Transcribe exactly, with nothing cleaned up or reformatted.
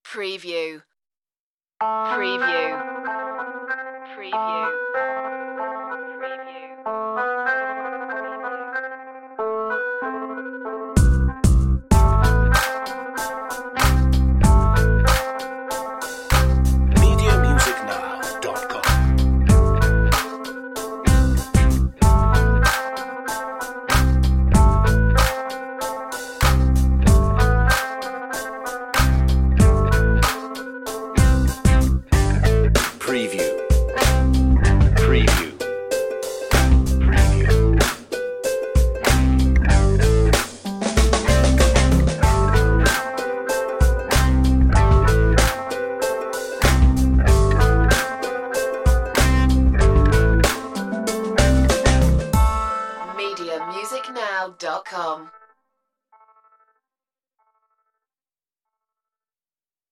Preview. Preview. Preview. media music now dot com. Preview. Preview. Preview. media music now dot com